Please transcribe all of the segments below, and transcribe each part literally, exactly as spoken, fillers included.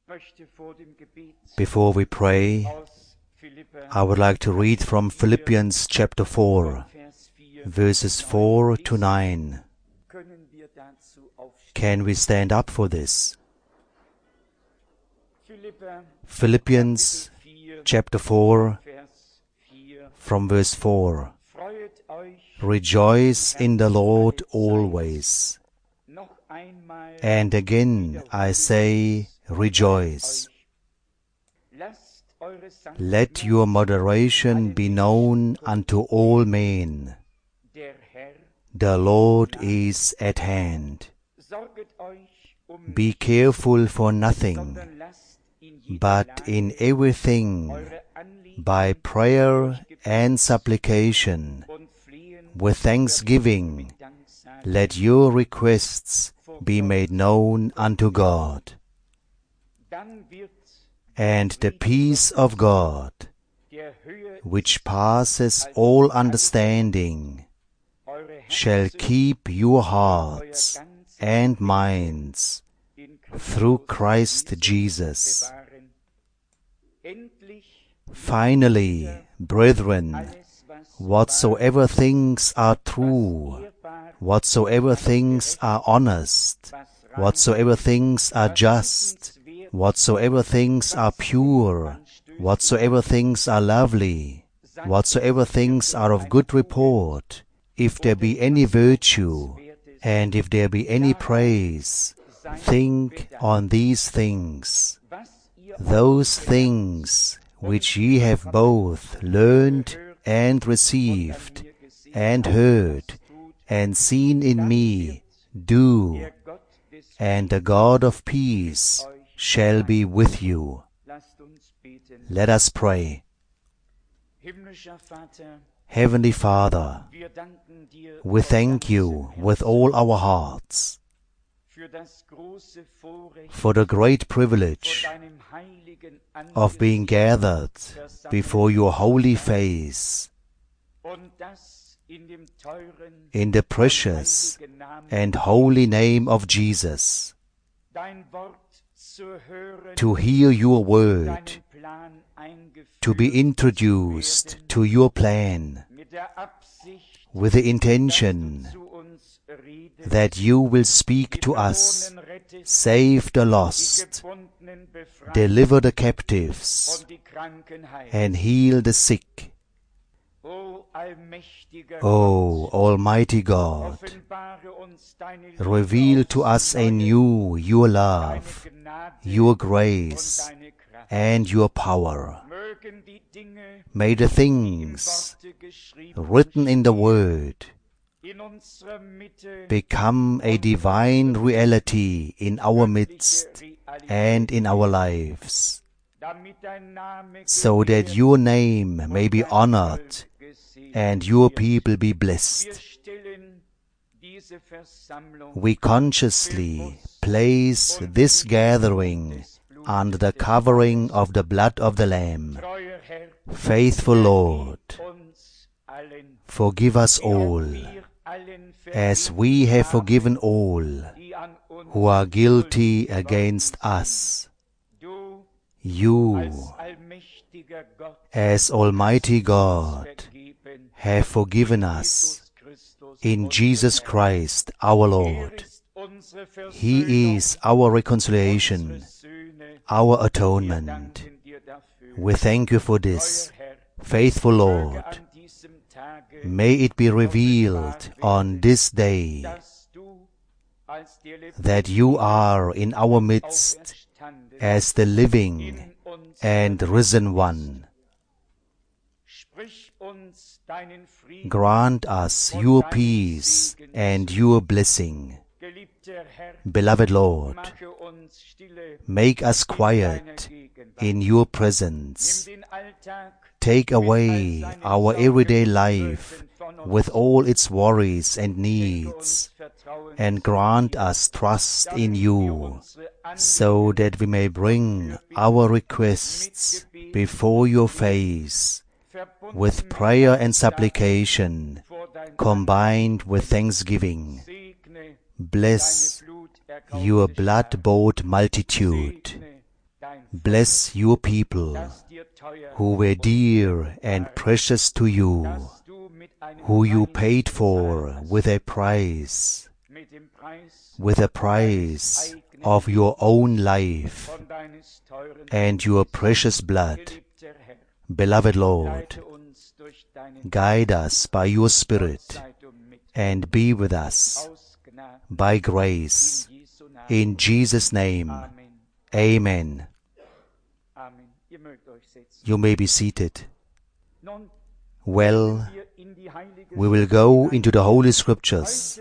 Before we pray, I would like to read from Philippians chapter four, verses four to nine. Can we stand up for this? Philippians chapter four, from verse four. Rejoice in the Lord always. And again I say, rejoice. Let your moderation be known unto all men. The Lord is at hand. Be careful for nothing, but in everything, by prayer and supplication, with thanksgiving, let your requests be made known unto God. And the peace of God, which passes all understanding, shall keep your hearts and minds through Christ Jesus. Finally, brethren, whatsoever things are true, whatsoever things are honest, whatsoever things are just, whatsoever things are pure, whatsoever things are lovely, whatsoever things are of good report, if there be any virtue, and if there be any praise, think on these things. Those things which ye have both learned and received, and heard, and seen in me, do, and the God of peace shall be with you. Let us pray. Heavenly Father, we thank you with all our hearts for the great privilege of being gathered before your holy face in the precious and holy name of Jesus, to hear your word, to be introduced to your plan, with the intention that you will speak to us, save the lost, deliver the captives, and heal the sick. O Almighty God, reveal to us anew your love, your grace, and your power. May the things written in the Word become a divine reality in our midst and in our lives, so that your name may be honored and your people be blessed. We consciously place this gathering under the covering of the blood of the Lamb. Faithful Lord, forgive us all, as we have forgiven all who are guilty against us. You, as Almighty God, have forgiven us in Jesus Christ our Lord. He is our reconciliation, our atonement. We thank you for this, faithful Lord. May it be revealed on this day that you are in our midst as the living and risen one. Grant us your peace and your blessing. Beloved Lord, make us quiet in your presence. Take away our everyday life with all its worries and needs, and grant us trust in you, so that we may bring our requests before your face with prayer and supplication, combined with thanksgiving. Bless your blood-bought multitude. Bless your people who were dear and precious to you, who you paid for with a price, with a price of your own life and your precious blood. Beloved Lord, guide us by your Spirit and be with us by grace. In Jesus' name, Amen. You may be seated. Well, we will go into the Holy Scriptures.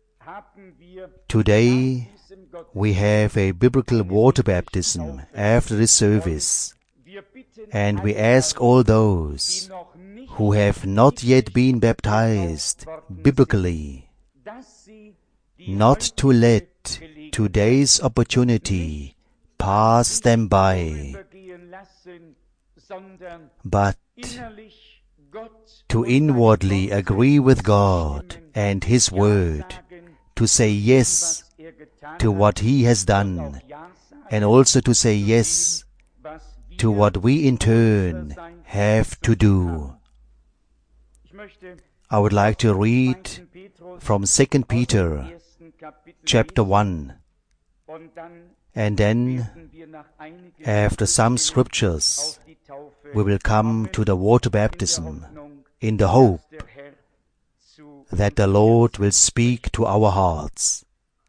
Today, we have a biblical water baptism after the service, and we ask all those who have not yet been baptized biblically not to let today's opportunity pass them by, but to inwardly agree with God and His Word, to say yes to what He has done, and also to say yes to what we in turn have to do. I would like to read from Second Peter chapter one, and then after some scriptures we will come to the water baptism in the hope that the Lord will speak to our hearts.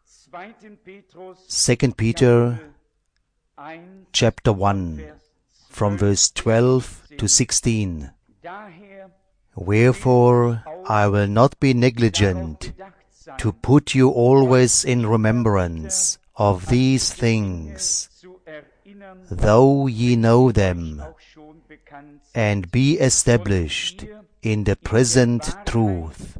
Second Peter chapter one, from verse twelve to sixteen. Wherefore I will not be negligent to put you always in remembrance of these things, though ye know them, and be established in the present truth.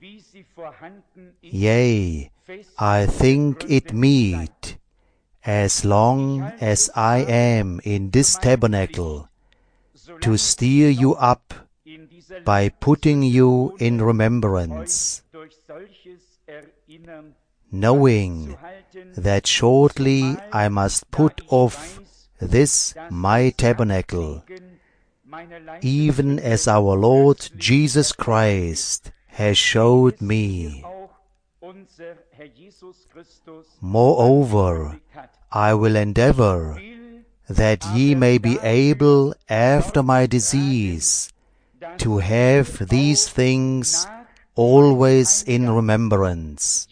Yea, I think it meet, as long as I am in this tabernacle, to stir you up by putting you in remembrance, knowing that shortly I must put off this my tabernacle, even as our Lord Jesus Christ has showed me. Moreover, I will endeavor that ye may be able after my decease to have these things always in remembrance.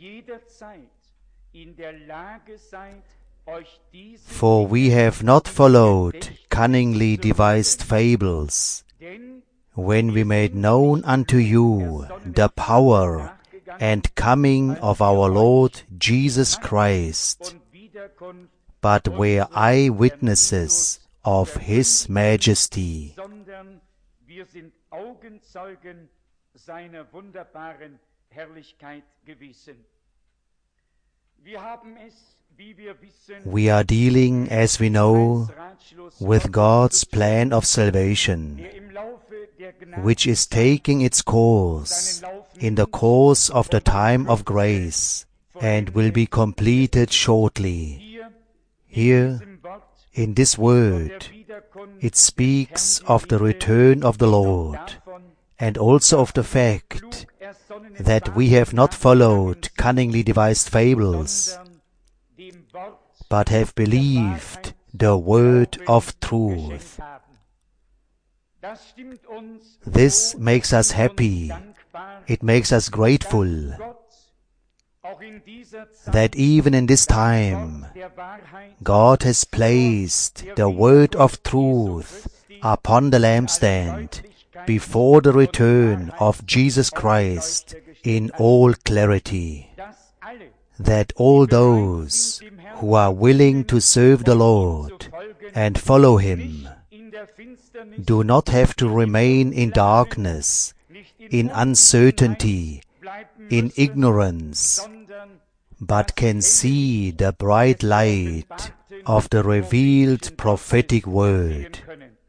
For we have not followed cunningly devised fables, when we made known unto you the power and coming of our Lord Jesus Christ, but were eyewitnesses of His majesty. We are dealing, as we know, with God's plan of salvation, which is taking its course in the course of the time of grace and will be completed shortly. Here, in this word, it speaks of the return of the Lord, and also of the fact that we have not followed cunningly devised fables, but have believed the word of truth. This makes us happy. It makes us grateful that even in this time God has placed the word of truth upon the lampstand before the return of Jesus Christ in all clarity, that all those who are willing to serve the Lord and follow Him do not have to remain in darkness, in uncertainty, in ignorance, but can see the bright light of the revealed prophetic word.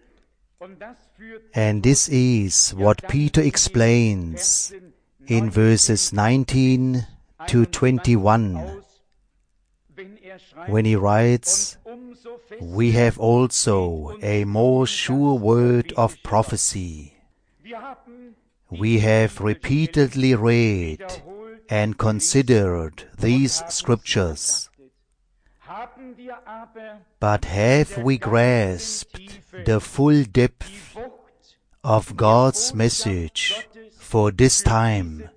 And this is what Peter explains in verses nineteen to twenty-one, when he writes, we have also a more sure word of prophecy. We have repeatedly read and considered these scriptures. But have we grasped the full depth of God's message for this time?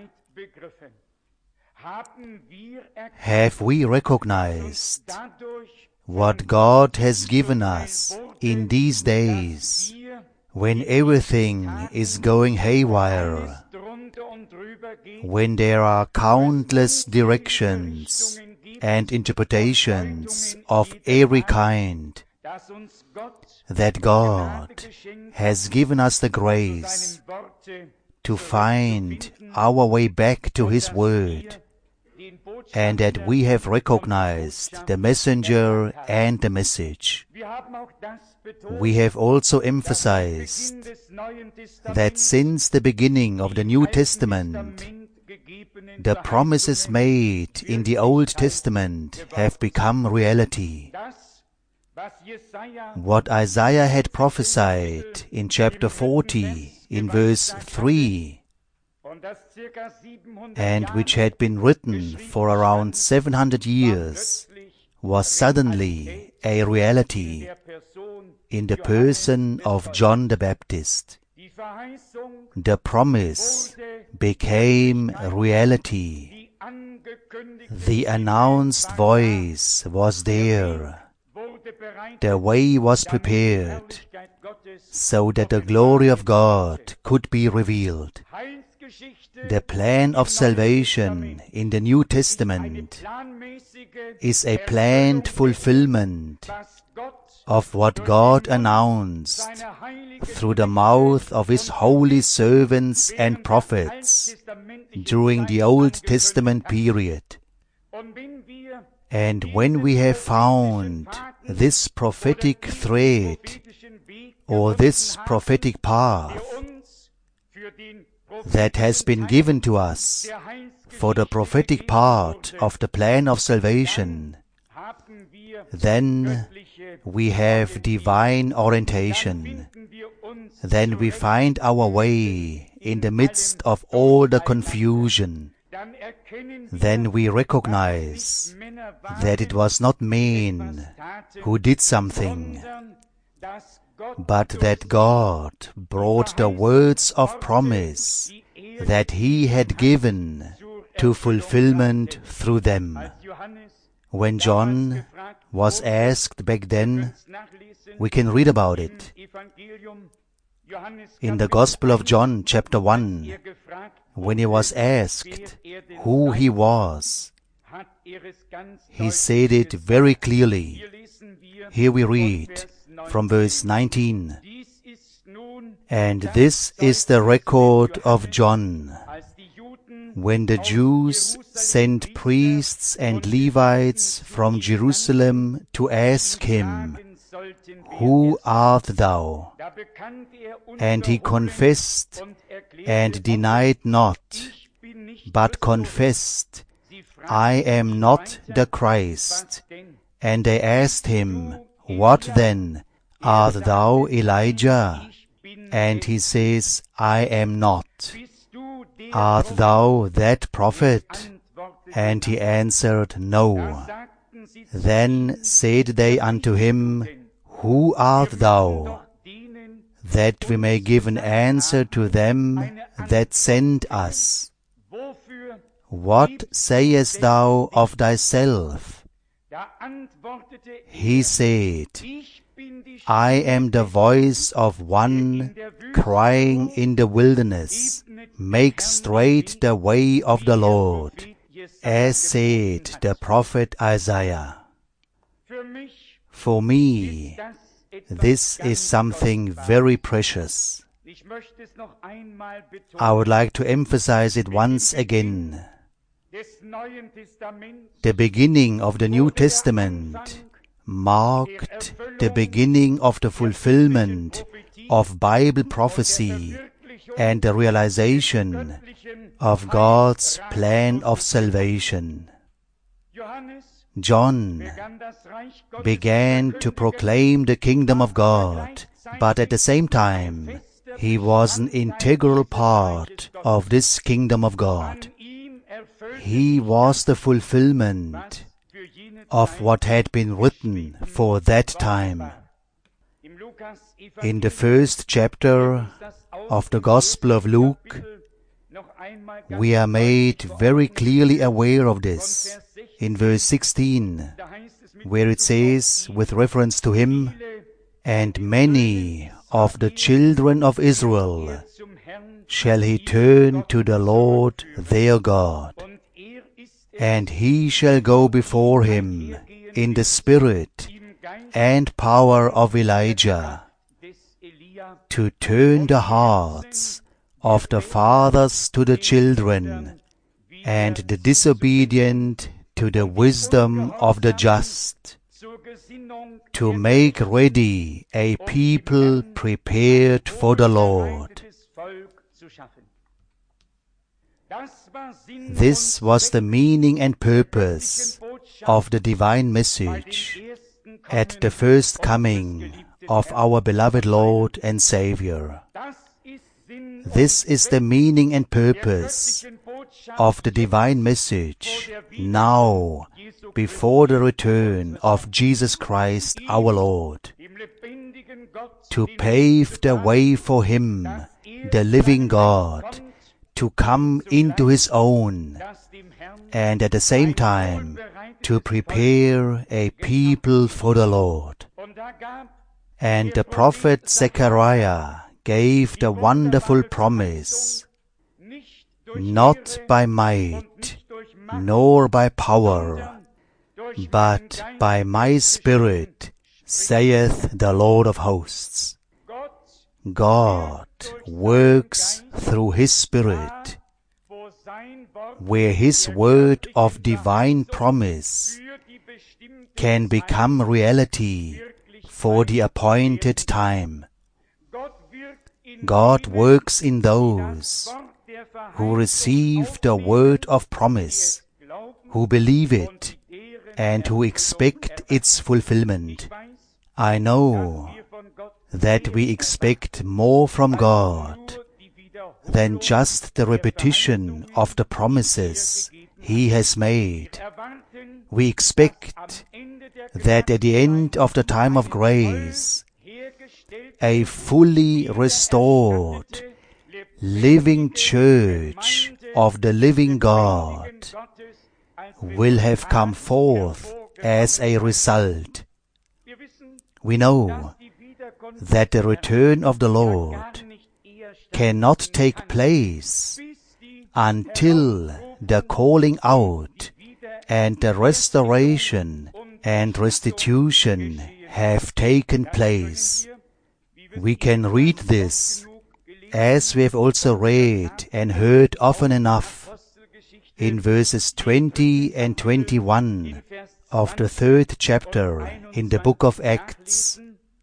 Have we recognized what God has given us in these days, when everything is going haywire, when there are countless directions and interpretations of every kind, that God has given us the grace to find our way back to His Word, and that we have recognized the messenger and the message. We have also emphasized that since the beginning of the New Testament, the promises made in the Old Testament have become reality. What Isaiah had prophesied in chapter forty, in verse three, and which had been written for around seven hundred years, was suddenly a reality in the person of John the Baptist. The promise became reality. The announced voice was there. The way was prepared so that the glory of God could be revealed. The plan of salvation in the New Testament is a planned fulfillment of what God announced through the mouth of His holy servants and prophets during the Old Testament period. And when we have found this prophetic thread, or this prophetic path that has been given to us for the prophetic part of the plan of salvation, then we have divine orientation. Then we find our way in the midst of all the confusion. Then we recognize that it was not men who did something, but that God brought the words of promise that He had given to fulfillment through them. When John was asked back then, we can read about it in the Gospel of John, chapter one, when he was asked who he was, he said it very clearly. Here we read from verse nineteen, "And this is the record of John, when the Jews sent priests and Levites from Jerusalem to ask him, 'Who art thou?' And he confessed and denied not, but confessed, 'I am not the Christ.' And they asked him, 'What then? Art thou Elijah?' And he says, 'I am not.' 'Art thou that prophet?' And he answered, 'No.' Then said they unto him, 'Who art thou?' That we may give an answer to them that sent us. What sayest thou of thyself? He said, 'I am the voice of one crying in the wilderness, make straight the way of the Lord, as said the prophet Isaiah.' For me, this is something very precious. I would like to emphasize it once again. The beginning of the New Testament marked the beginning of the fulfillment of Bible prophecy and the realization of God's plan of salvation. John began to proclaim the kingdom of God, but at the same time, he was an integral part of this kingdom of God. He was the fulfillment of what had been written for that time. In the first chapter of the Gospel of Luke, we are made very clearly aware of this. In verse sixteen, where it says, with reference to him, "And many of the children of Israel shall he turn to the Lord their God, and he shall go before him in the spirit and power of Elijah, to turn the hearts of the fathers to the children, and the disobedient to the wisdom of the just, to make ready a people prepared for the Lord." This was the meaning and purpose of the divine message at the first coming of our beloved Lord and Savior. This is the meaning and purpose of the divine message now, before the return of Jesus Christ our Lord, to pave the way for him, the living God, to come into his own, and at the same time to prepare a people for the Lord. And the prophet Zechariah gave the wonderful promise, "Not by might, nor by power, but by my Spirit, saith the Lord of hosts." God works through His Spirit, where His word of divine promise can become reality for the appointed time. God works in those who receive the word of promise, who believe it, and who expect its fulfillment. I know that we expect more from God than just the repetition of the promises He has made. We expect that at the end of the time of grace, a fully restored, living church of the living God will have come forth as a result. We know that the return of the Lord cannot take place until the calling out and the restoration and restitution have taken place. We can read this, as we have also read and heard often enough, in verses twenty and twenty-one of the third chapter in the book of Acts.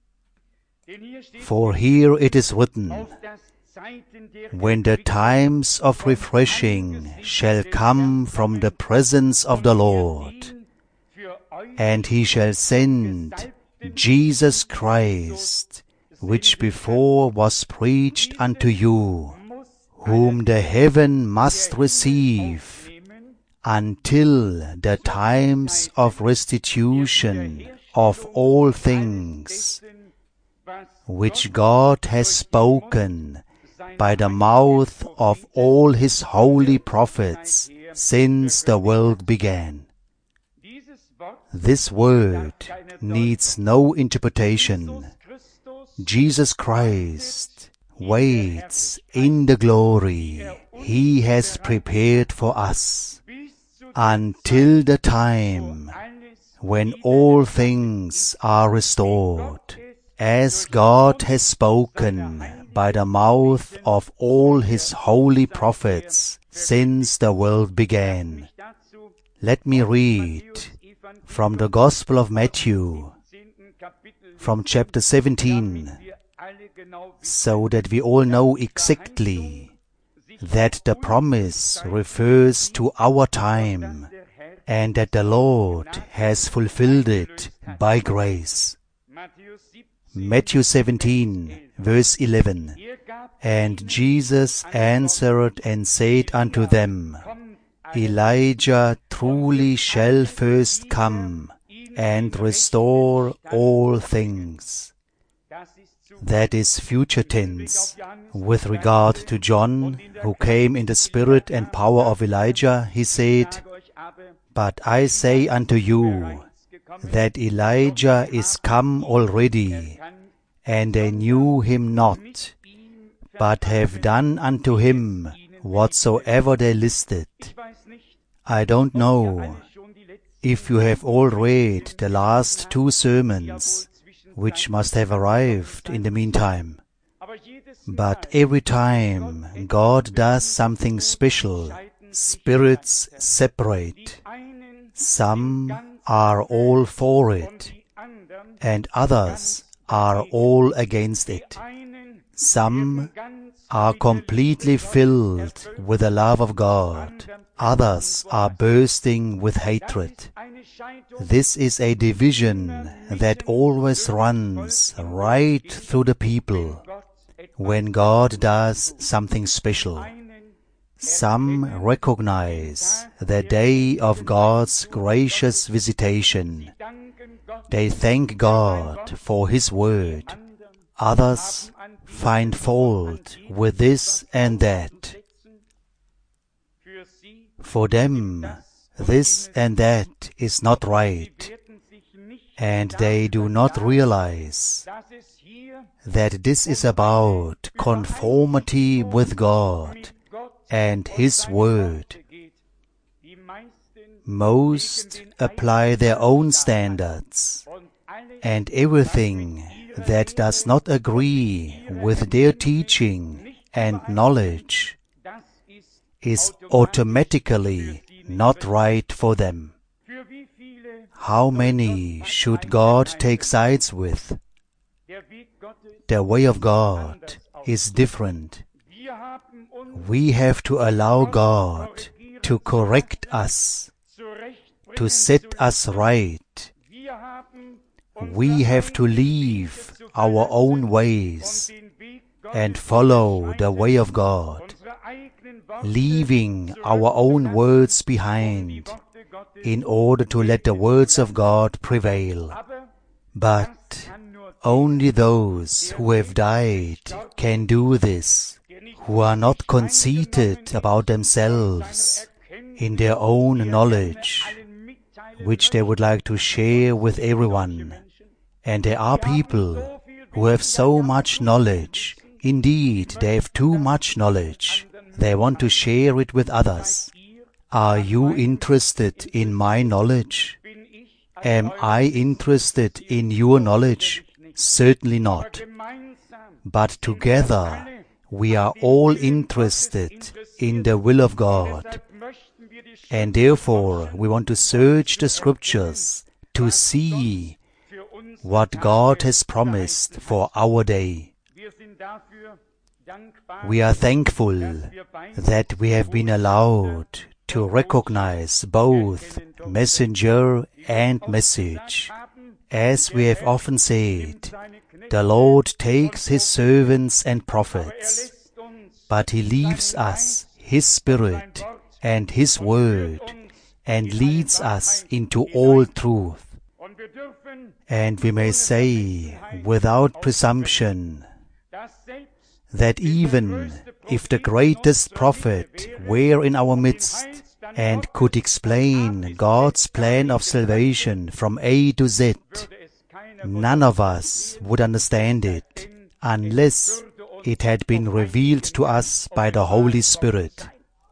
For here it is written, "When the times of refreshing shall come from the presence of the Lord, and He shall send Jesus Christ, which before was preached unto you, whom the heaven must receive, until the times of restitution of all things, which God has spoken by the mouth of all His holy prophets since the world began." This word needs no interpretation. Jesus Christ waits in the glory He has prepared for us until the time when all things are restored, as God has spoken by the mouth of all His holy prophets since the world began. Let me read from the Gospel of Matthew, from chapter seventeen, so that we all know exactly that the promise refers to our time and that the Lord has fulfilled it by grace. Matthew seventeen, verse eleven. And Jesus answered and said unto them, Elijah truly shall first come and restore all things. That is future tense. With regard to John, who came in the spirit and power of Elijah, he said, But I say unto you, that Elijah is come already, and they knew him not, but have done unto him whatsoever they listed. I don't know if you have all read the last two sermons, which must have arrived in the meantime. But every time God does something special, spirits separate. Some are all for it, and others are all against it. Some are completely filled with the love of God. Others are bursting with hatred. This is a division that always runs right through the people when God does something special. Some recognize the day of God's gracious visitation. They thank God for His word. Others find fault with this and that. For them, this and that is not right, and they do not realize that this is about conformity with God and His Word. Most apply their own standards, and everything that does not agree with their teaching and knowledge is automatically not right for them. How many should God take sides with? The way of God is different. We have to allow God to correct us, to set us right. We have to leave our own ways and follow the way of God, leaving our own words behind in order to let the words of God prevail. But only those who have died can do this, who are not conceited about themselves in their own knowledge, which they would like to share with everyone. And there are people who have so much knowledge. Indeed, they have too much knowledge. They want to share it with others. Are you interested in my knowledge? Am I interested in your knowledge? Certainly not. But together, we are all interested in the will of God. And therefore, we want to search the Scriptures to see what God has promised for our day. We are thankful that we have been allowed to recognize both messenger and message. As we have often said, the Lord takes His servants and prophets, but He leaves us His Spirit and His Word, and leads us into all truth. And we may say, without presumption, that even if the greatest prophet were in our midst and could explain God's plan of salvation from A to Z, none of us would understand it unless it had been revealed to us by the Holy Spirit.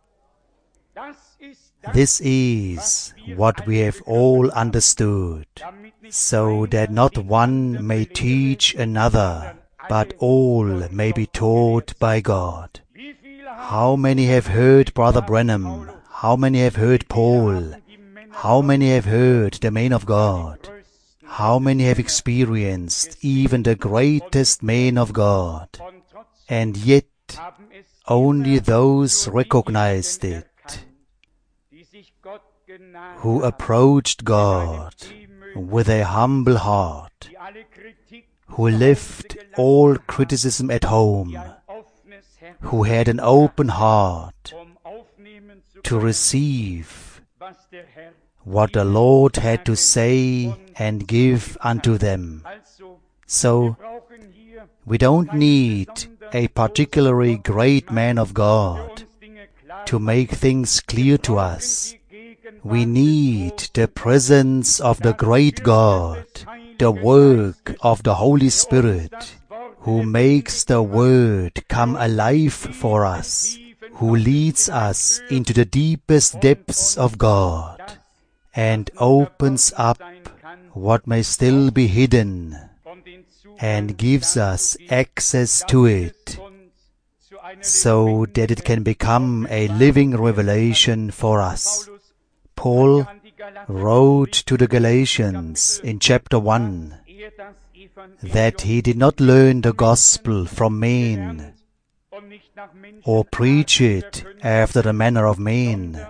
This is what we have all understood, so that not one may teach another, but all may be taught by God. How many have heard Brother Branham? How many have heard Paul? How many have heard the men of God? How many have experienced even the greatest men of God? And yet, only those recognized it who approached God with a humble heart, who left all criticism at home, who had an open heart to receive what the Lord had to say and give unto them. So, we don't need a particularly great man of God to make things clear to us. We need the presence of the great God, the work of the Holy Spirit, who makes the Word come alive for us, who leads us into the deepest depths of God, and opens up what may still be hidden, and gives us access to it, so that it can become a living revelation for us. Paul wrote to the Galatians in chapter one that he did not learn the gospel from men or preach it after the manner of men,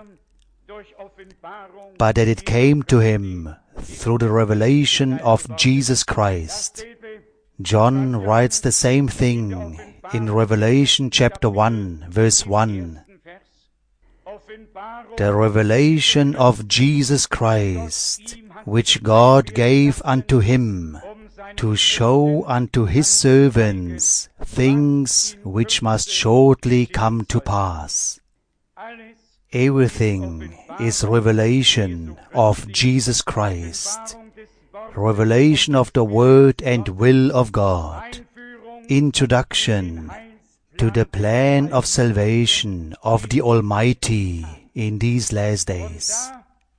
but that it came to him through the revelation of Jesus Christ. John writes the same thing in Revelation chapter one, verse one. The revelation of Jesus Christ, which God gave unto him, to show unto his servants things which must shortly come to pass. Everything is revelation of Jesus Christ, revelation of the Word and will of God, introduction to the plan of salvation of the Almighty in these last days.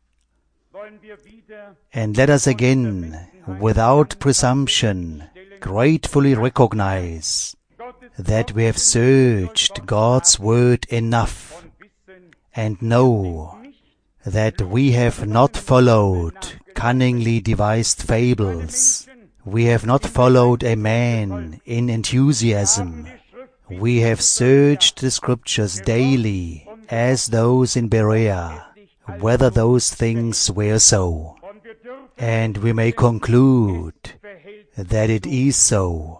And let us again, without presumption, gratefully recognize that we have searched God's Word enough and know that we have not followed cunningly devised fables. We have not followed a man in enthusiasm. We have searched the Scriptures daily, as those in Berea, whether those things were so. And we may conclude that it is so.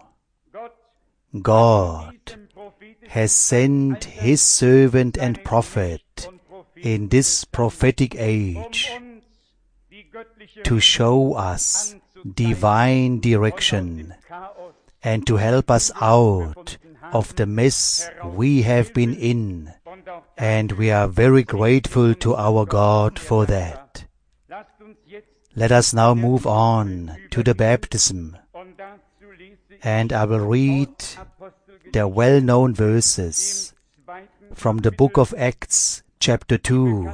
God has sent His servant and prophet in this prophetic age to show us divine direction and to help us out of the mess we have been in, and we are very grateful to our God for that. Let us now move on to the baptism, and I will read the well-known verses from the book of Acts, chapter two,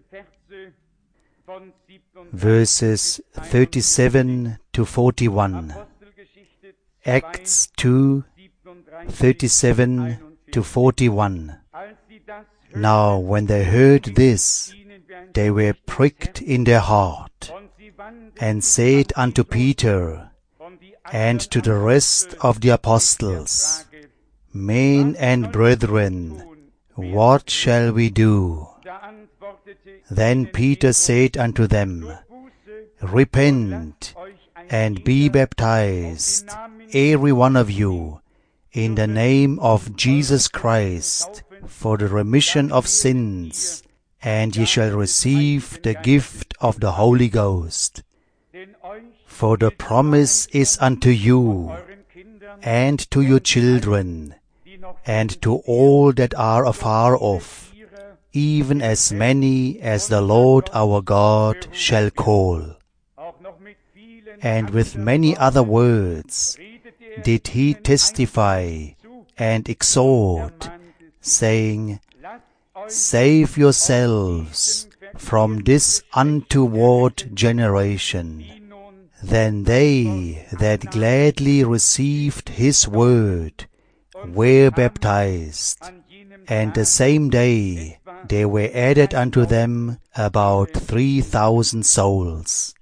verses thirty-seven to forty-one. Acts two, thirty-seven to forty-one. Now when they heard this, they were pricked in their heart, and said unto Peter and to the rest of the apostles, Men and brethren, what shall we do? Then Peter said unto them, Repent, and be baptized, every one of you, in the name of Jesus Christ, for the remission of sins, and ye shall receive the gift of the Holy Ghost. For the promise is unto you, and to your children, and to all that are afar off, even as many as the Lord our God shall call. And with many other words did he testify and exhort, saying, Save yourselves from this untoward generation. Then they that gladly received his word were baptized, and the same day there were added unto them about three thousand souls.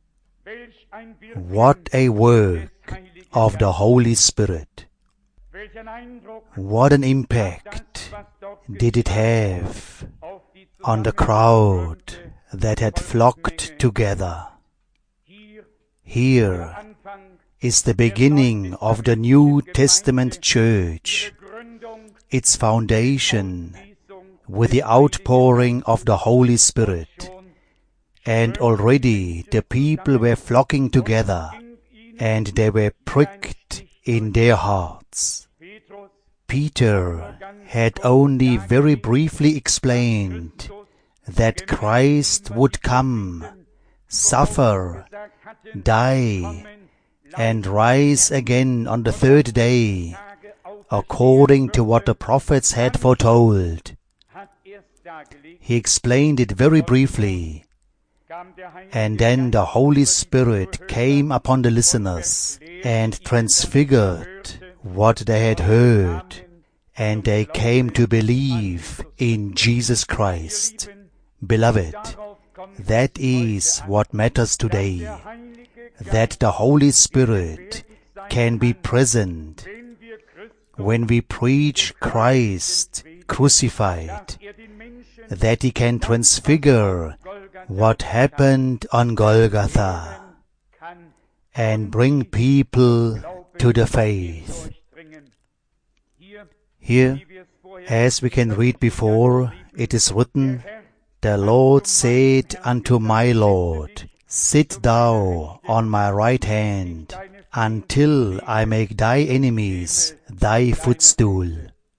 What a work of the Holy Spirit! What an impact did it have on the crowd that had flocked together. Here is the beginning of the New Testament church, its foundation with the outpouring of the Holy Spirit. And already the people were flocking together, and they were pricked in their hearts. Peter had only very briefly explained that Christ would come, suffer, die, and rise again on the third day, according to what the prophets had foretold. He explained it very briefly, and then the Holy Spirit came upon the listeners and transfigured what they had heard, and they came to believe in Jesus Christ. Beloved, that is what matters today, that the Holy Spirit can be present when we preach Christ crucified, that He can transfigure what happened on Golgotha and bring people to the faith. Here, as we can read before, it is written, "The Lord said unto my Lord, Sit thou on my right hand, until I make thy enemies thy footstool."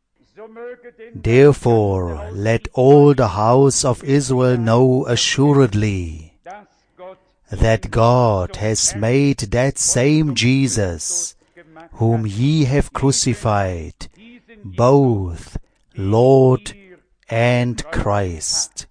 Therefore let all the house of Israel know assuredly that God has made that same Jesus, whom ye have crucified, both Lord and Christ.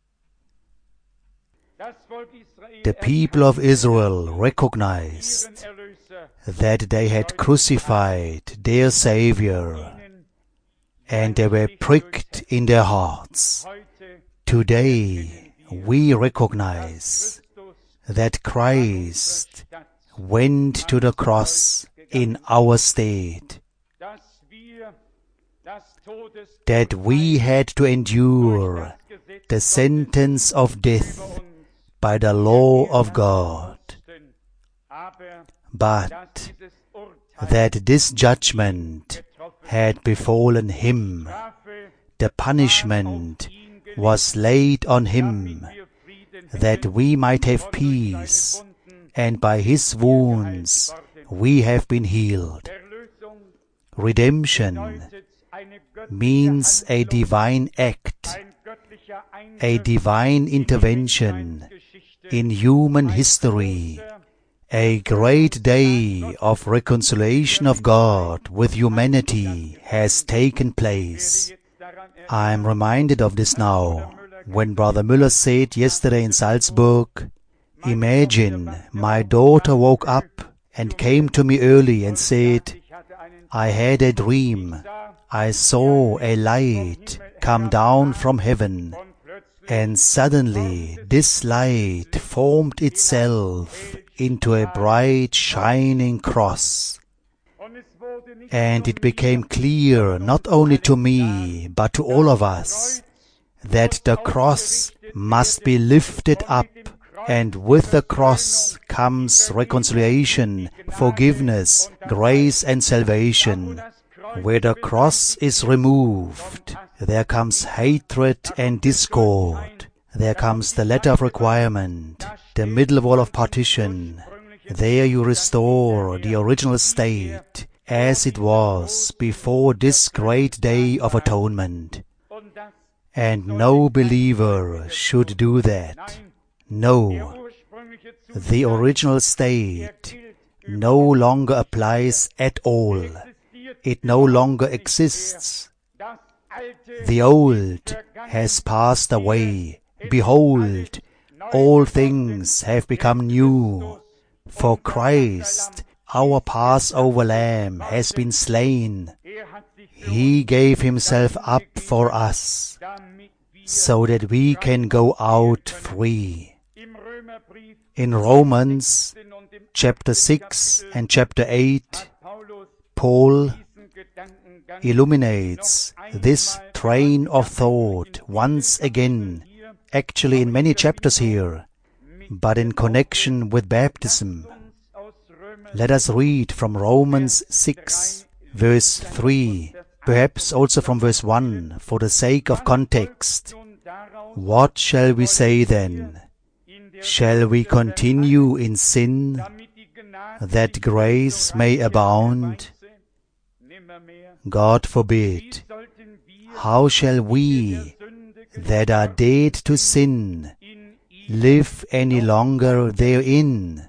The people of Israel recognized that they had crucified their Savior, and they were pricked in their hearts. Today we recognize that Christ went to the cross in our stead, that we had to endure the sentence of death by the law of God, but that this judgment had befallen Him. The punishment was laid on Him, that we might have peace, and by His wounds we have been healed. Redemption means a divine act, a divine intervention in human history, a great day of reconciliation of God with humanity has taken place. I am reminded of this now, when Brother Müller said yesterday in Salzburg, "Imagine, my daughter woke up and came to me early and said, I had a dream. I saw a light come down from heaven, and suddenly this light formed itself into a bright shining cross. And it became clear not only to me, but to all of us, that the cross must be lifted up, and with the cross comes reconciliation, forgiveness, grace and salvation. Where the cross is removed, there comes hatred and discord. There comes the letter of requirement, the middle wall of partition. There you restore the original state as it was before this great day of atonement. And no believer should do that. No, the original state no longer applies at all. It no longer exists. The old has passed away. Behold, all things have become new. For Christ, our Passover lamb, has been slain. He gave Himself up for us, so that we can go out free. In Romans chapter six and chapter eight, Paul illuminates this train of thought once again actually in many chapters here, but in connection with baptism. Let us read from Romans six, verse three, perhaps also from verse one, for the sake of context. What shall we say then? Shall we continue in sin, that grace may abound? God forbid. How shall we, that are dead to sin, live any longer therein?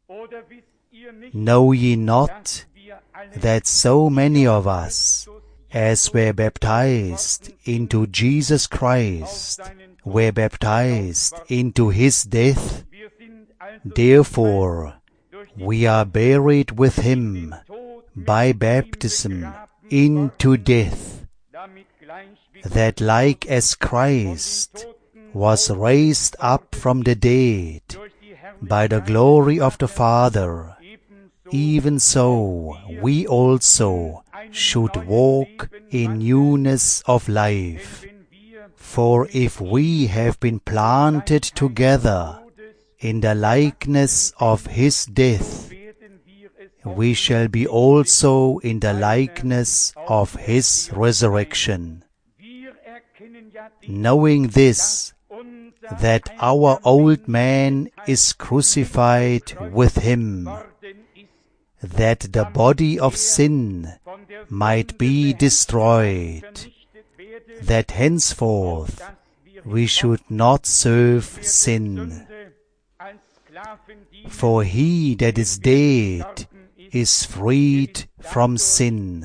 Know ye not that so many of us, as were baptized into Jesus Christ, were baptized into his death? Therefore, we are buried with him by baptism into death, that like as Christ was raised up from the dead by the glory of the Father, even so we also should walk in newness of life. For if we have been planted together in the likeness of his death, we shall be also in the likeness of his resurrection. Knowing this, that our old man is crucified with him, that the body of sin might be destroyed, that henceforth we should not serve sin. For he that is dead is freed from sin.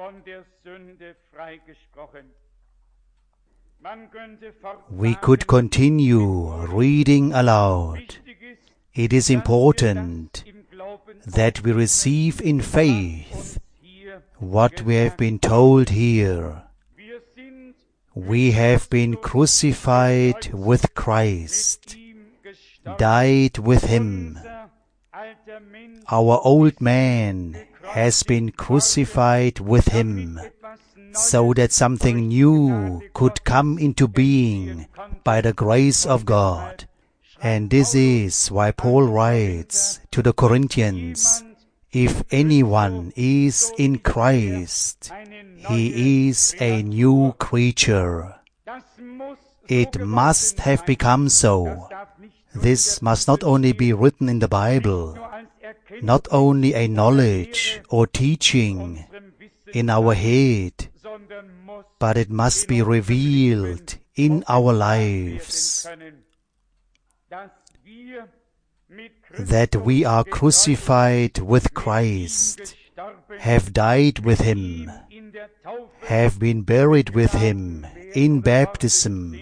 We could continue reading aloud. It is important that we receive in faith what we have been told here. We have been crucified with Christ, died with him. Our old man has been crucified with him, so that something new could come into being by the grace of God. And this is why Paul writes to the Corinthians, if anyone is in Christ, he is a new creature. It must have become so. This must not only be written in the Bible, not only a knowledge or teaching in our head, but it must be revealed in our lives, that we are crucified with Christ, have died with him, have been buried with him in baptism,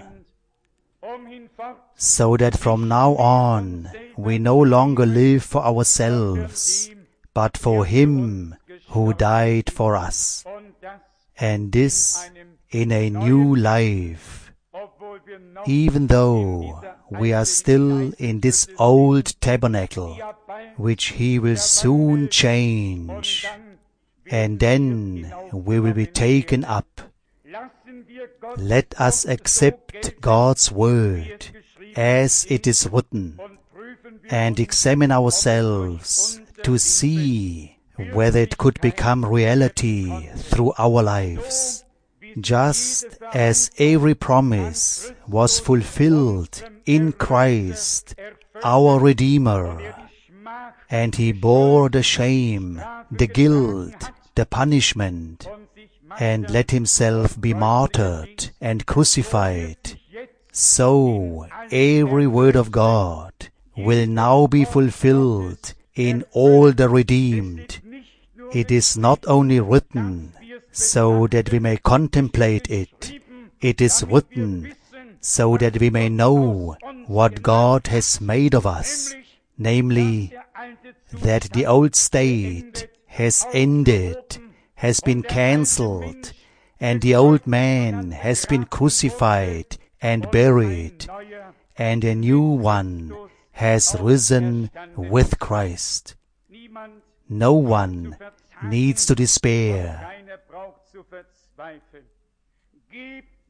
so that from now on we no longer live for ourselves, but for him who died for us, and this in a new life. Even though we are still in this old tabernacle, which he will soon change, and then we will be taken up. Let us accept God's word as it is written, and examine ourselves to see whether it could become reality through our lives. Just as every promise was fulfilled in Christ, our Redeemer, and he bore the shame, the guilt, the punishment, and let himself be martyred and crucified, so every word of God will now be fulfilled in all the redeemed. It is not only written so that we may contemplate it. It is written so that we may know what God has made of us, namely, that the old state has ended, has been cancelled, and the old man has been crucified and buried, and a new one has risen with Christ. No one needs to despair.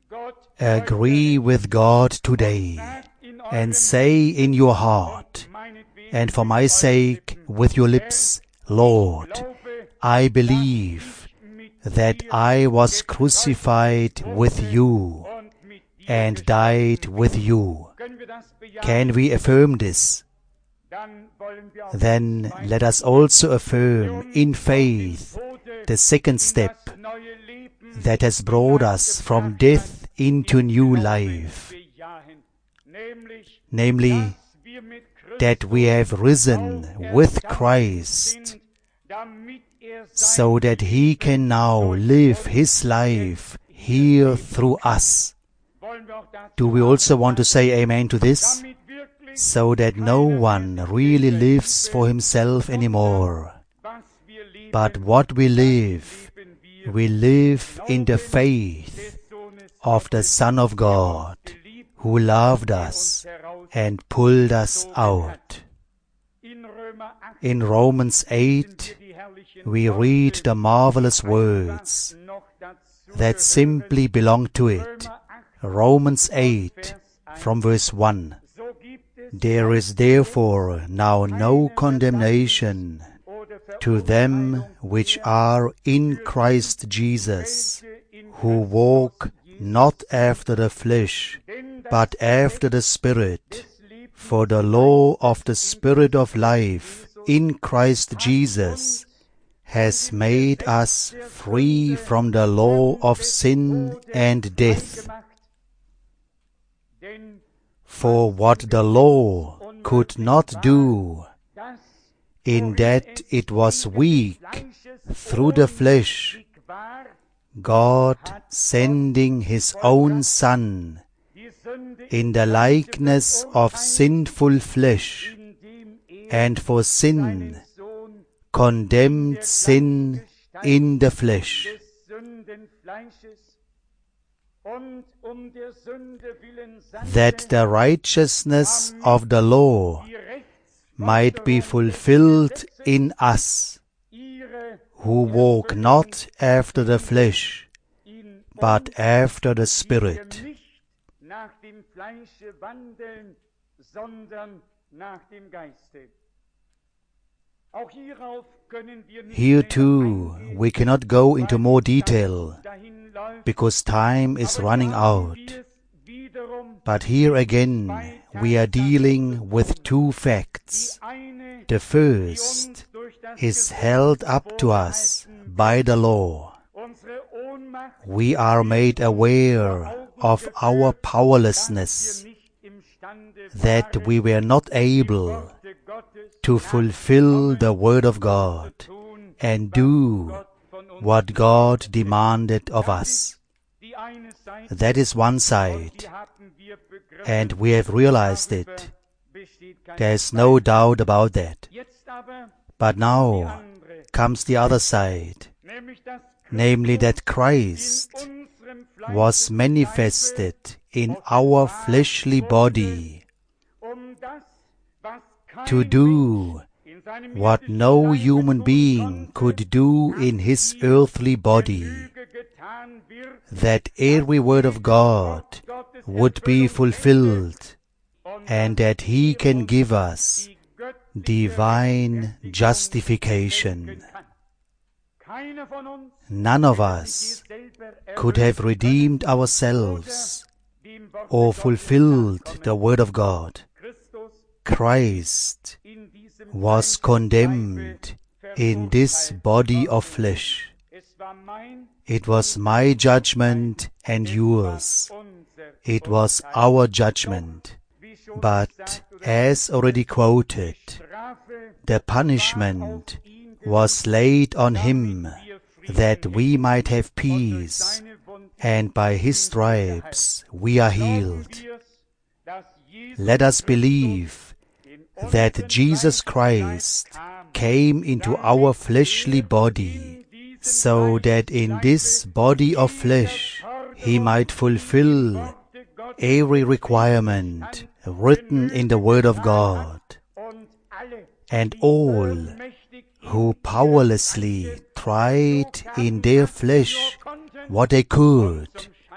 Agree with God today and say in your heart, and for my sake with your lips, Lord, I believe that I was crucified with you and died with you. Can we affirm this? Then let us also affirm in faith the second step that has brought us from death into new life, namely that we have risen with Christ so that He can now live His life here through us. Do we also want to say amen to this? So that no one really lives for himself anymore. But what we live, we live in the faith of the Son of God, who loved us and pulled us out. In Romans eight, we read the marvelous words that simply belong to it. Romans eight, from verse one. There is therefore now no condemnation to them which are in Christ Jesus, who walk not after the flesh, but after the Spirit. For the law of the Spirit of life in Christ Jesus has made us free from the law of sin and death. For what the law could not do, in that it was weak through the flesh, God sending His own Son in the likeness of sinful flesh, and for sin condemned sin in the flesh, that the righteousness of the law might be fulfilled in us, who walk not after the flesh, but after the Spirit. Here too we cannot go into more detail, because time is running out. But here again we are dealing with two facts. The first is held up to us by the law. We are made aware of our powerlessness, that we were not able to fulfill the Word of God and do what God demanded of us. That is one side, and we have realized it. There is no doubt about that. But now comes the other side, namely that Christ was manifested in our fleshly body to do what no human being could do in his earthly body, that every word of God would be fulfilled, and that He can give us divine justification. None of us could have redeemed ourselves or fulfilled the Word of God. Christ was condemned in this body of flesh. It was my judgment and yours. It was our judgment. But, as already quoted, the punishment was laid on Him that we might have peace, and by His stripes we are healed. Let us believe that Jesus Christ came into our fleshly body, so that in this body of flesh He might fulfill every requirement written in the Word of God, and all who powerlessly tried in their flesh what they could,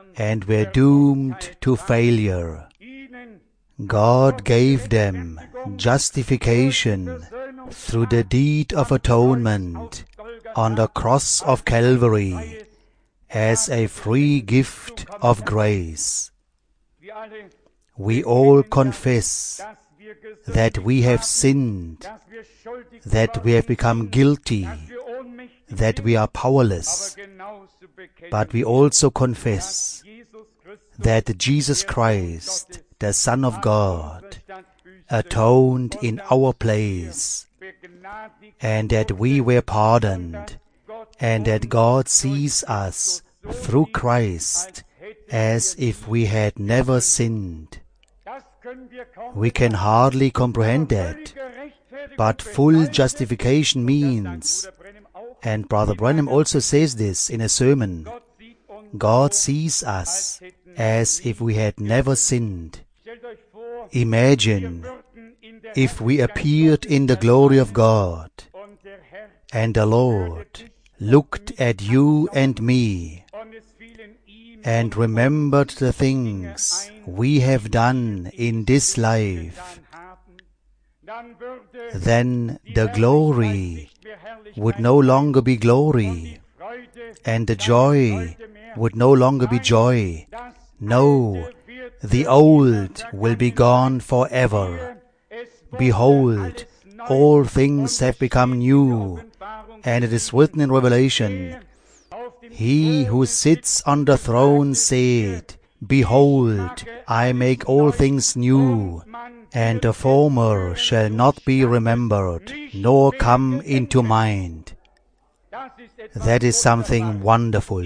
and were doomed to failure. God gave them justification through the deed of atonement on the cross of Calvary as a free gift of grace. We all confess that we have sinned, that we have become guilty, that we are powerless, but we also confess that Jesus Christ, the Son of God, atoned in our place, and that we were pardoned, and that God sees us through Christ as if we had never sinned. We can hardly comprehend that, but full justification means, and Brother Branham also says this in a sermon, God sees us as if we had never sinned. Imagine if we appeared in the glory of God, and the Lord looked at you and me, and remembered the things we have done in this life. Then the glory would no longer be glory, and the joy would no longer be joy. No, the old will be gone forever. Behold, all things have become new, and it is written in Revelation, He who sits on the throne said, Behold, I make all things new, and the former shall not be remembered, nor come into mind. That is something wonderful.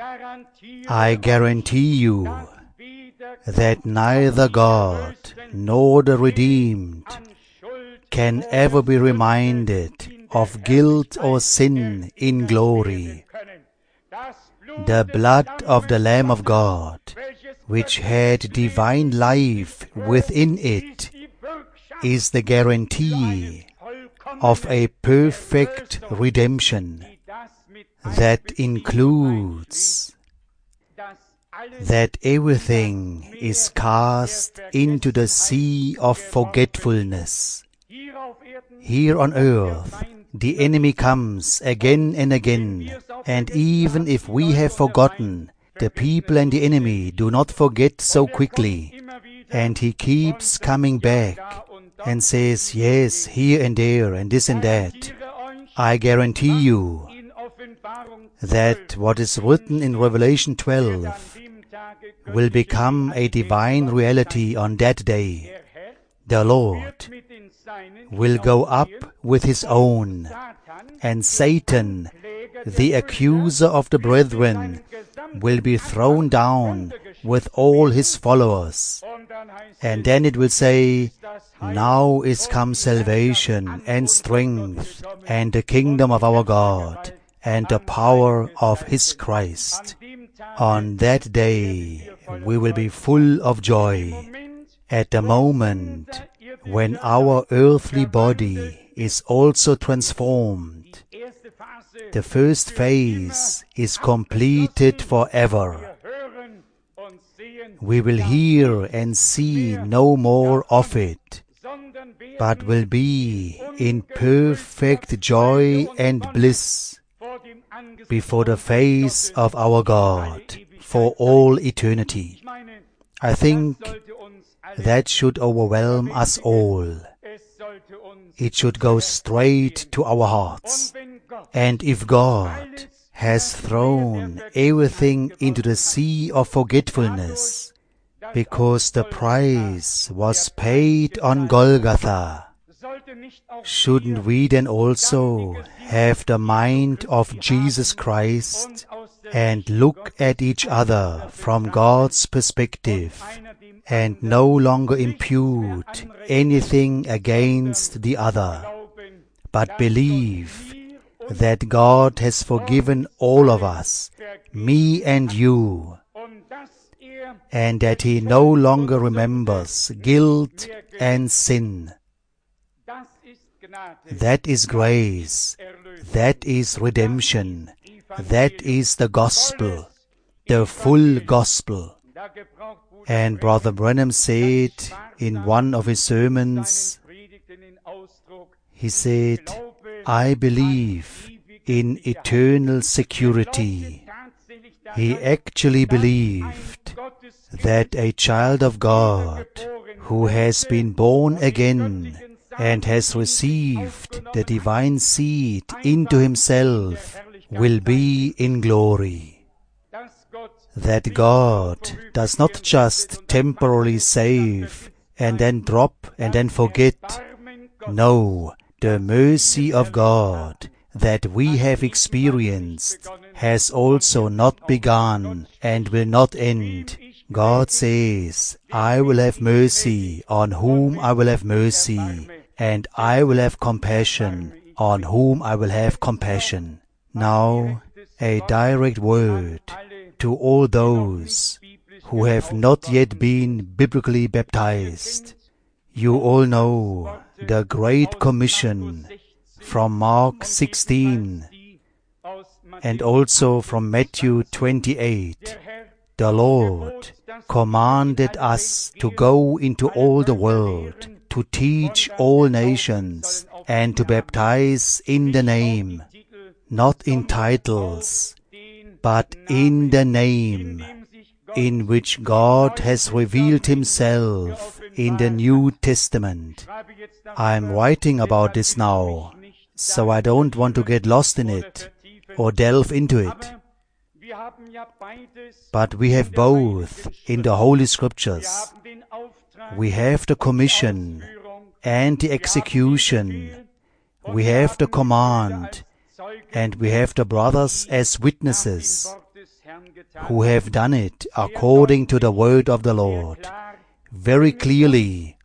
I guarantee you that neither God nor the redeemed can ever be reminded of guilt or sin in glory. The blood of the Lamb of God, which had divine life within it, is the guarantee of a perfect redemption that includes that everything is cast into the sea of forgetfulness. Here on earth, the enemy comes again and again, and even if we have forgotten, the people and the enemy do not forget so quickly, and he keeps coming back and says, yes, here and there, and this and that. I guarantee you that what is written in Revelation twelve will become a divine reality on that day. The Lord will go up with His own, and Satan, the accuser of the brethren, will be thrown down with all his followers. And then it will say, now is come salvation and strength and the kingdom of our God and the power of His Christ. On that day we will be full of joy. At the moment when our earthly body is also transformed, the first phase is completed forever. We will hear and see no more of it, but will be in perfect joy and bliss before the face of our God for all eternity. I think that should overwhelm us all. It should go straight to our hearts. And if God has thrown everything into the sea of forgetfulness, because the price was paid on Golgotha, shouldn't we then also have the mind of Jesus Christ and look at each other from God's perspective and no longer impute anything against the other, but believe that God has forgiven all of us, me and you, and that He no longer remembers guilt and sin. That is grace. That is redemption. That is the gospel. the full gospel. And Brother Branham said in one of his sermons, he said, I believe in eternal security. He actually believed that a child of God who has been born again and has received the divine seed into himself will be in glory. That God does not just temporarily save and then drop and then forget. No, the mercy of God that we have experienced has also not begun and will not end. God says, I will have mercy on whom I will have mercy, and I will have compassion on whom I will have compassion. Now, a direct word to all those who have not yet been biblically baptized. You all know the Great Commission from Mark sixteen and also from Matthew twenty-eight. The Lord commanded us to go into all the world, to teach all nations, and to baptize in the name, not in titles, but in the name in which God has revealed Himself in the New Testament. I'm writing about this now, so I don't want to get lost in it or delve into it. But we have both in the Holy Scriptures. We have the commission and the execution. We have the command, and we have the brothers as witnesses who have done it according to the word of the Lord. Very clearly,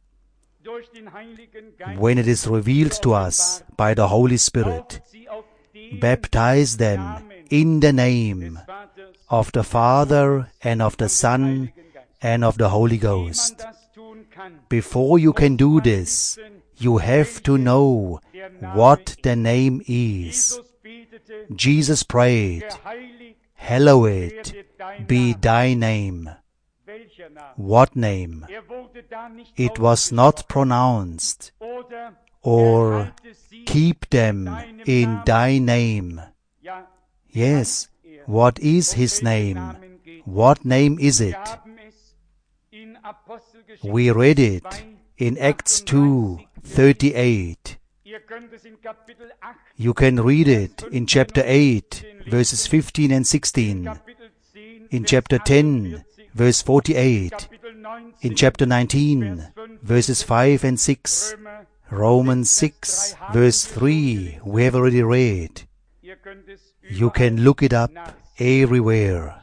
when it is revealed to us by the Holy Spirit, baptize them in the name of the Father and of the Son and of the Holy Ghost. Before you can do this, you have to know what the name is. Jesus prayed, hallowed be thy name. What name? It was not pronounced, or keep them in thy name. Yes, what is his name? What name is it? We read it in Acts two thirty-eight. You can read it in chapter eight, verses fifteen and sixteen, in chapter ten, verse forty-eight, in chapter nineteen, verses five and six, Romans six, verse three, we have already read. You can look it up everywhere.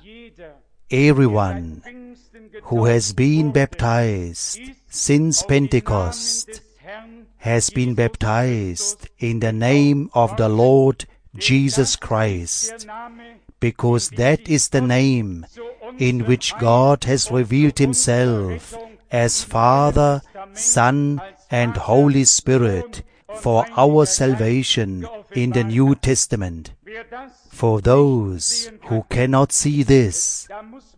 Everyone who has been baptized since Pentecost has been baptized in the name of the Lord Jesus Christ, because that is the name in which God has revealed Himself as Father, Son, and Holy Spirit for our salvation in the New Testament. For those who cannot see this,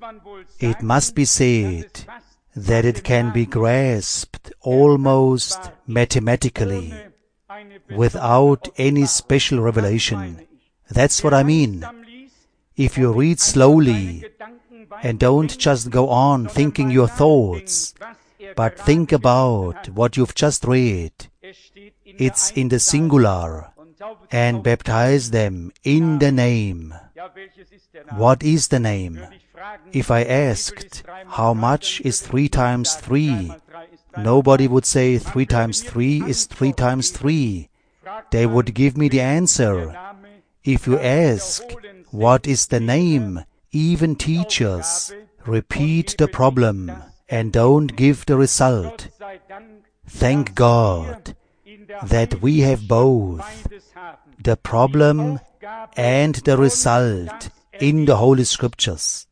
it must be said that it can be grasped almost mathematically, without any special revelation. That's what I mean. If you read slowly, and don't just go on thinking your thoughts, but think about what you've just read. It's in the singular, and baptize them in the name. What is the name? If I asked, how much is three times three? Nobody would say three times three is three times three. They would give me the answer. If you ask, what is the name? Even teachers repeat the problem and don't give the result. Thank God that we have both, the problem and the result, in the Holy Scriptures.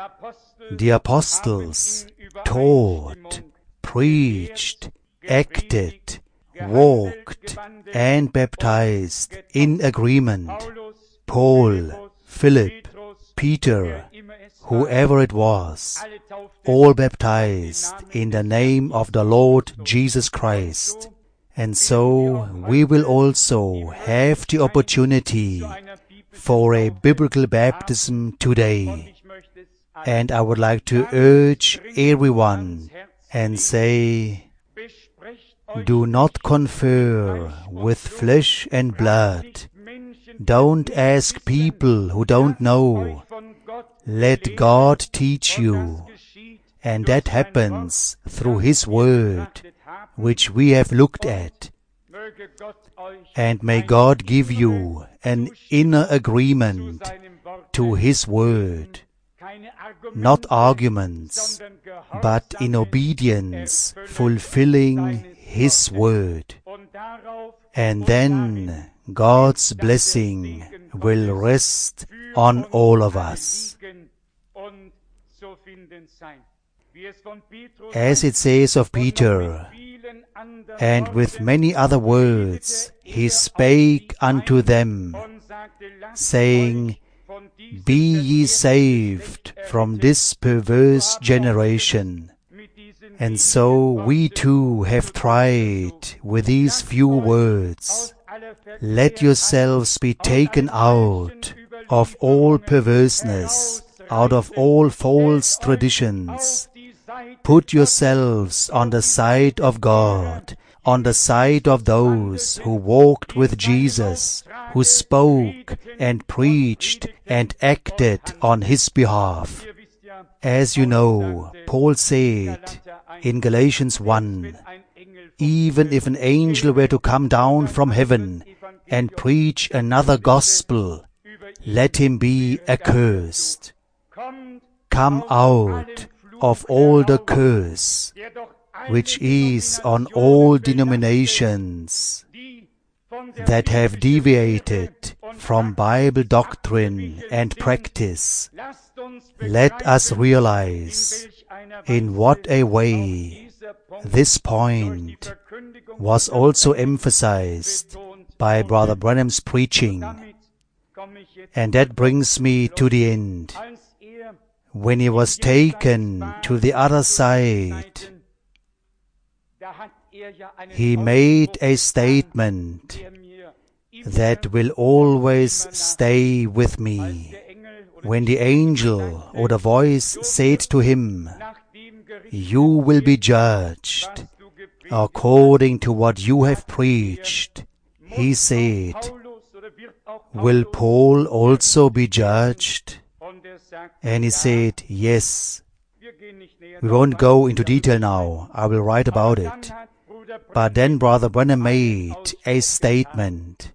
The apostles taught, preached, acted, walked, and baptized in agreement. Paul, Philip, Peter, whoever it was, all baptized in the name of the Lord Jesus Christ. And so we will also have the opportunity for a biblical baptism today. And I would like to urge everyone and say, do not confer with flesh and blood. Don't ask people who don't know. Let God teach you. And that happens through His Word, which we have looked at. And may God give you an inner agreement to His Word. Not arguments, but in obedience, fulfilling His Word. And then God's blessing will rest on all of us. As it says of Peter, and with many other words he spake unto them, saying, Be ye saved from this perverse generation. And so we too have tried with these few words. Let yourselves be taken out of all perverseness, out of all false traditions. Put yourselves on the side of God, on the side of those who walked with Jesus, who spoke and preached and acted on His behalf. As you know, Paul said in Galatians one, even if an angel were to come down from heaven and preach another gospel, let him be accursed. Come out of all the curse which is on all denominations that have deviated from Bible doctrine and practice. Let us realize in what a way this point was also emphasized by Brother Branham's preaching. And that brings me to the end. When he was taken to the other side, he made a statement that will always stay with me. When the angel or the voice said to him, You will be judged according to what you have preached, he said, Will Paul also be judged? And he said, Yes. We won't go into detail now. I will write about it. But then Brother Branham made a statement.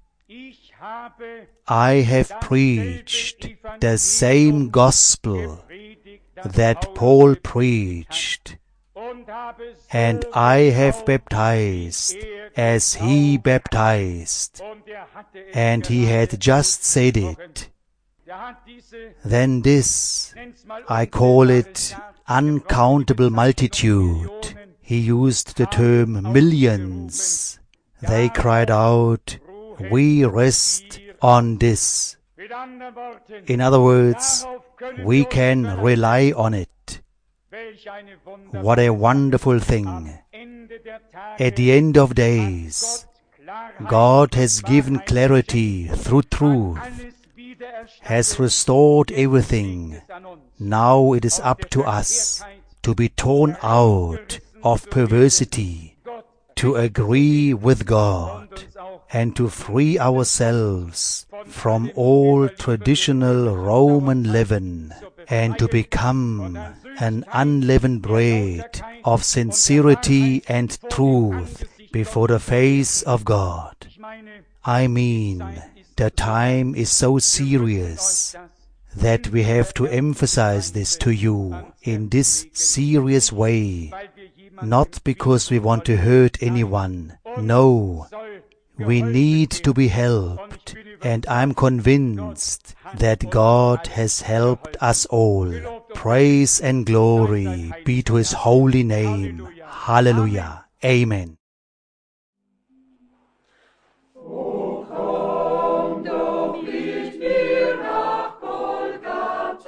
I have preached the same gospel that Paul preached, and I have baptized as he baptized. And he had just said it. Then this, I call it uncountable multitude. He used the term millions. They cried out, We rest on this. In other words, we can rely on it. What a wonderful thing. At the end of days, God has given clarity through truth, has restored everything. Now it is up to us to be torn out of perversity, to agree with God, and to free ourselves from all traditional Roman leaven, and to become an unleavened bread of sincerity and truth before the face of God. I mean, the time is so serious that we have to emphasize this to you in this serious way, not because we want to hurt anyone. No, we need to be helped, and I'm convinced that God has helped us all. Praise and glory be to His holy name. Hallelujah. Amen. O komm doch nicht mehr nach Golgatha,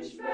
ich will